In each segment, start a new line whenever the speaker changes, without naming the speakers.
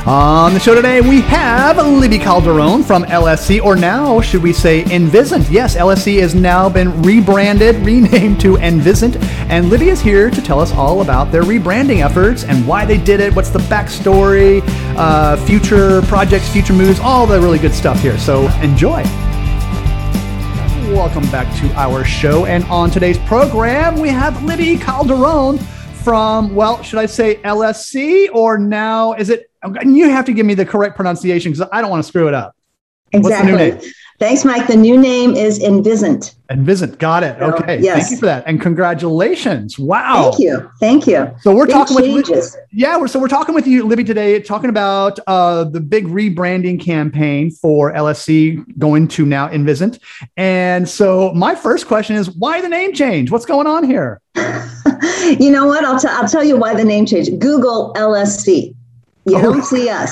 On the show today, we have Libby Calderon from LSC, or now, should we say, Envisant. Yes, LSC has now been rebranded, renamed to Envisant, and Libby is here to tell us all about their rebranding efforts and why they did it, what's the backstory, future projects, future moves, all the really good stuff here. So enjoy. Welcome back to our show, and on today's program, we have Libby Calderon from, well, should I say LSC, or now is it? You have to give me the correct pronunciation because I don't want to screw it up.
Exactly.
What's the new name?
Thanks, Mike. The new name is Envisant.
Envisant. Got it. Okay.
Yes.
Thank you for that. And congratulations. Wow.
Thank you.
So we're talking with we're talking with you, Libby, today, talking about the big rebranding campaign for LSC going to now Envisant. And so my first question is, why the name change? What's going on here?
You know what? I'll tell you why the name change. Google LSC. You don't see us.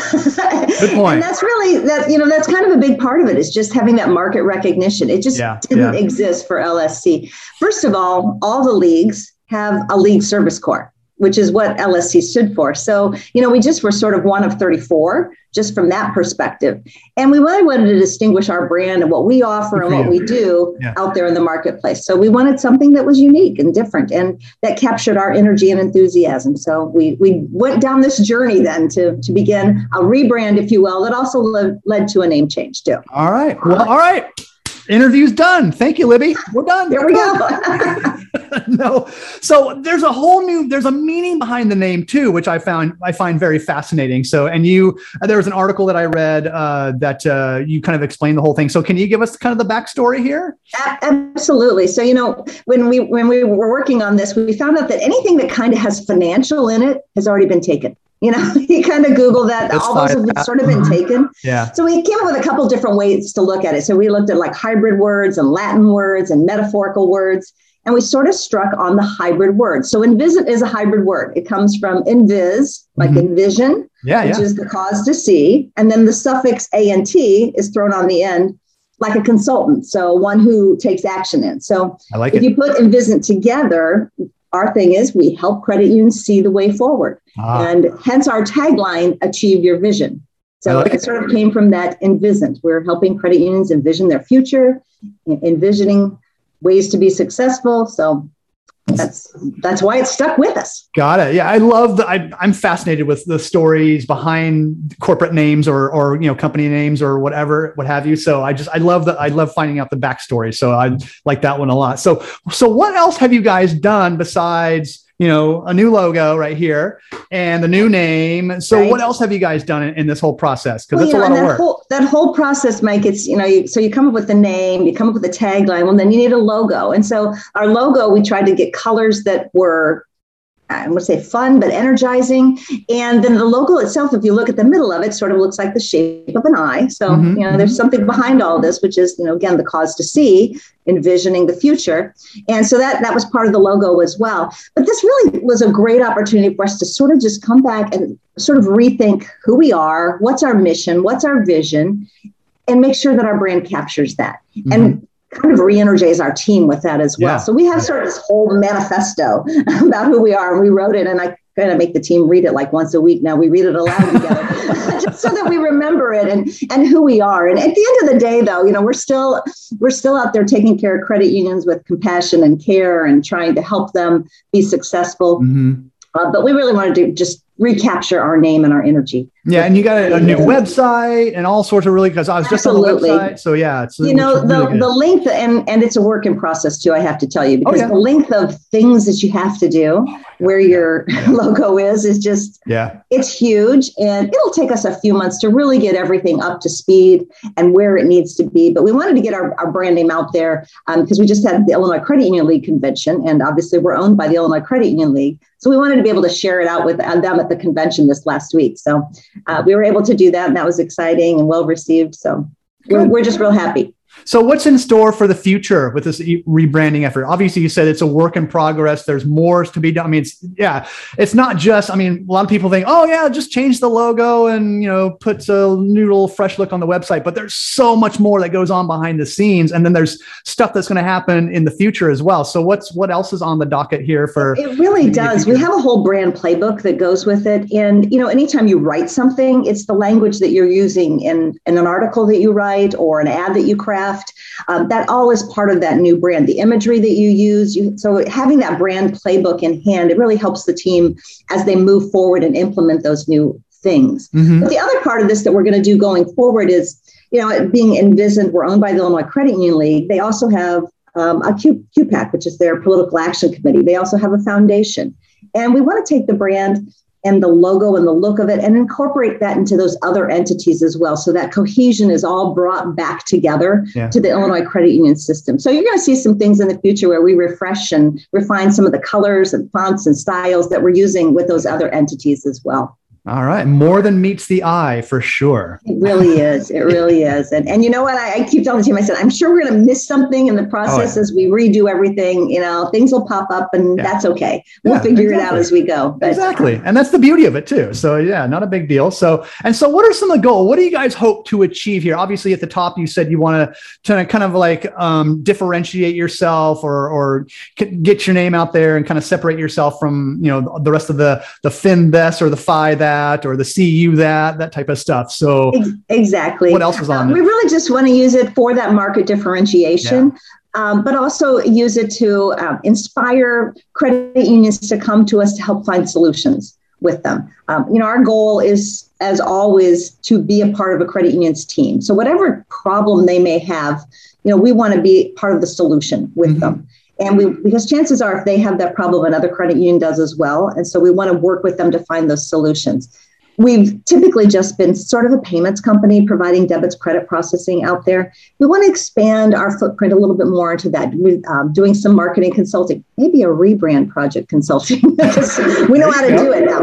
Good point.
And that's really that's kind of a big part of it, is just having that market recognition. It just didn't exist for LSC. First of all the leagues have a league service corps, which is what LSC stood for. So, we just were sort of one of 34, just from that perspective. And we really wanted to distinguish our brand and what we offer and what we do out there in the marketplace. So we wanted something that was unique and different and that captured our energy and enthusiasm. So we went down this journey then to begin a rebrand, if you will, that also led to a name change too.
All right. Well, all right. Interview's done. Thank you, Libby. We're done.
There we go.
No. So there's a meaning behind the name too, which I find very fascinating. So, and there was an article that I read that you kind of explained the whole thing. So can you give us kind of the backstory here?
Absolutely. So, when we were working on this, we found out that anything that kind of has financial in it has already been taken. You kind of Google that. All those have sort of been taken.
Yeah. So
we came up with a couple different ways to look at it. So we looked at like hybrid words and Latin words and metaphorical words, and we sort of struck on the hybrid word. So envisant is a hybrid word. It comes from envis, like envision, which is the cause to see. And then the suffix ant is thrown on the end, like a consultant. So one who takes action in. So if you put envisant together, our thing is we help credit unions see the way forward. And hence our tagline, achieve your vision. So it sort of came from that envisant. We're helping credit unions envision their future, envisioning ways to be successful. So that's why it stuck with us. Got
it. Yeah, I love I'm fascinated with the stories behind corporate names or company names or whatever, what have you. So I love finding out the backstory. So I like that one a lot. So what else have you guys done besides a new logo right here and the new name? So what else have you guys done in this whole process? Because it's a lot of work. That
whole process, Mike, it's, so you come up with the name, you come up with the tagline, well, then you need a logo. And so our logo, we tried to get colors that were, I would say, fun, but energizing. And then the logo itself, if you look at the middle of it, sort of looks like the shape of an eye. So, there's something behind all this, which is, again, the cause to see, envisioning the future. And so that was part of the logo as well. But this really was a great opportunity for us to sort of just come back and sort of rethink who we are, what's our mission, what's our vision, and make sure that our brand captures that. And kind of re-energize our team with that as well. So we have sort of this whole manifesto about who we are, and we wrote it, and I kind of make the team read it like once a week now. We read it aloud together just so that we remember it and who we are. And at the end of the day, though, we're still out there taking care of credit unions with compassion and care and trying to help them be successful. But we really wanted to just recapture our name and our energy.
Yeah, and you got a new website and all sorts of because I was just on the website. So it's
really the length and it's a work in process too, I have to tell you, because the length of things that you have to do where your logo is just it's huge, and it'll take us a few months to really get everything up to speed and where it needs to be. But we wanted to get our brand name out there because we just had the Illinois Credit Union League convention, and obviously we're owned by the Illinois Credit Union League. So we wanted to be able to share it out with them at the convention this last week. So we were able to do that, and that was exciting and well received. So we're just real happy.
So what's in store for the future with this rebranding effort? Obviously, you said it's a work in progress. There's more to be done. I mean, it's not just, I mean, a lot of people think, oh yeah, just change the logo and, put a new little fresh look on the website, but there's so much more that goes on behind the scenes. And then there's stuff that's going to happen in the future as well. So what else is on the docket here for?
It really does. We have a whole brand playbook that goes with it. And, anytime you write something, it's the language that you're using in an article that you write or an ad that you craft. That all is part of that new brand, the imagery that you use. So having that brand playbook in hand, it really helps the team as they move forward and implement those new things. Mm-hmm. But the other part of this that we're going to do going forward is, being Envisioned, we're owned by the Illinois Credit Union League. They also have a QPAC, which is their political action committee. They also have a foundation. And we want to take the brand and the logo and the look of it and incorporate that into those other entities as well. So that cohesion is all brought back together to the Illinois credit union system. So you're going to see some things in the future where we refresh and refine some of the colors and fonts and styles that we're using with those other entities as well.
All right. More than meets the eye for sure.
It really is. It really is. And you know what? I keep telling the team, I said, I'm sure we're going to miss something in the process as we redo everything. Things will pop up and that's okay. We'll figure it out as we go.
But, exactly. And that's the beauty of it too. So not a big deal. So what are some of the goals? What do you guys hope to achieve here? Obviously at the top, you said you want to kind of like differentiate yourself or get your name out there and kind of separate yourself from, the rest of the fin this or the phi that, or the CU that type of stuff. So
exactly.
What else is on?
We really just want to use it for that market differentiation, but also use it to inspire credit unions to come to us to help find solutions with them. Our goal is, as always, to be a part of a credit union's team. So whatever problem they may have, we want to be part of the solution with them. And because chances are if they have that problem, another credit union does as well. And so we want to work with them to find those solutions. We've typically just been sort of a payments company providing debits, credit processing out there. We want to expand our footprint a little bit more into that, doing some marketing consulting, maybe a rebrand project consulting. We know how to do it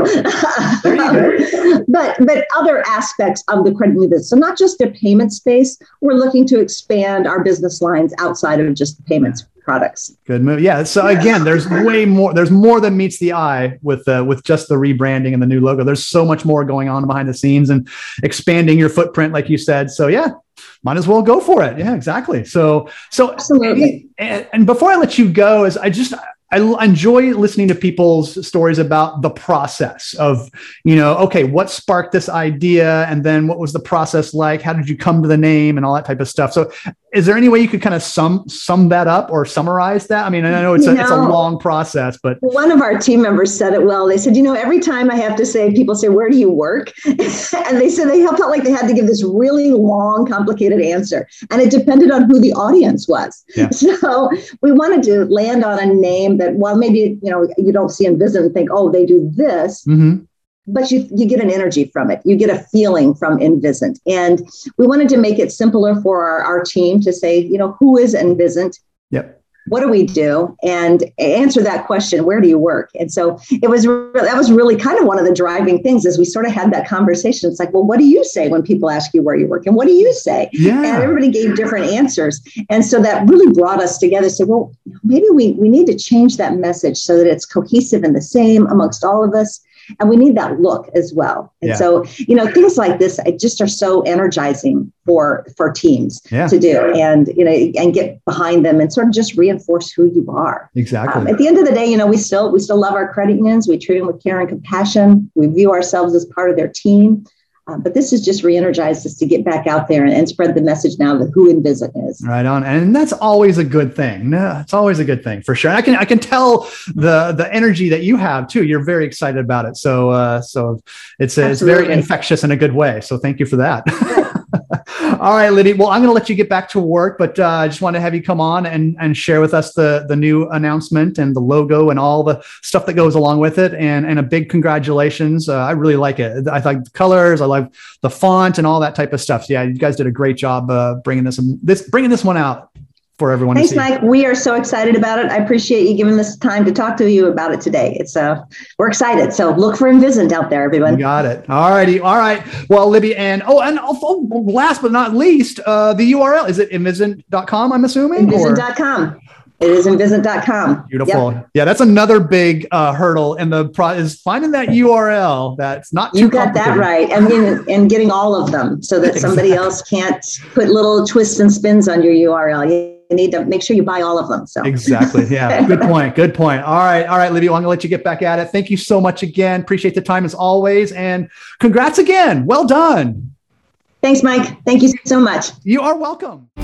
now. But other aspects of the credit union business. So not just the payment space, we're looking to expand our business lines outside of just the payments products.
Good move. Yeah. So again, there's way more. There's more than meets the eye with just the rebranding and the new logo. There's so much more going on behind the scenes and expanding your footprint, like you said. So might as well go for it. Yeah, exactly. So
absolutely.
And before I let you go, I enjoy listening to people's stories about the process of, what sparked this idea? And then what was the process like? How did you come to the name and all that type of stuff? So is there any way you could kind of sum that up or summarize that? I mean, I know it's a long process, but
one of our team members said it well. They said, every time I have to say, people say, where do you work? And they said they felt like they had to give this really long, complicated answer. And it depended on who the audience was. Yeah. So we wanted to land on a name that, while maybe, you don't see Envision and think, oh, they do this. Mm-hmm. But you get an energy from it. You get a feeling from Envision. And we wanted to make it simpler for our team to say, who is Envision?
Yep.
What do we do? And answer that question, where do you work? And so that was really kind of one of the driving things as we sort of had that conversation. It's like, well, what do you say when people ask you where you work? And what do you say? Yeah. And everybody gave different answers. And so that really brought us together. So, well, maybe we need to change that message so that it's cohesive and the same amongst all of us. And we need that look as well. And so, things like this just are so energizing for teams to do and get behind them and sort of just reinforce who you are.
Exactly.
At the end of the day, we still love our credit unions. We treat them with care and compassion. We view ourselves as part of their team. But this has just re-energized us to get back out there and spread the message now of who Envision is.
Right on. And that's always a good thing. No, it's always a good thing for sure. And I can tell the energy that you have too. You're very excited about it. So it's very infectious in a good way. So thank you for that. All right, Liddy. Well, I'm going to let you get back to work, but I just want to have you come on and share with us the new announcement and the logo and all the stuff that goes along with it. And a big congratulations. I really like it. I like the colors. I like the font and all that type of stuff. So, yeah, you guys did a great job bringing this one out. for everyone
Thanks,
to see.
Mike. We are so excited about it. I appreciate you giving this time to talk to you about it today. We're excited. So look for Envisant out there, everyone.
You got it. All righty. All right. Well, Libby, and last but not least, the URL, is it Envisant.com, I'm assuming?
Envisant.com. It is Envisant.com.
Beautiful.
Yep.
Yeah, that's another big hurdle, and is finding that URL that's not too.
You got that right, and getting all of them so that somebody else can't put little twists and spins on your URL. You need to make sure you buy all of them. So
exactly. Yeah. Good point. Good point. All right, Libby. I'm going to let you get back at it. Thank you so much again. Appreciate the time as always, and congrats again. Well done.
Thanks, Mike. Thank you so much.
You are welcome.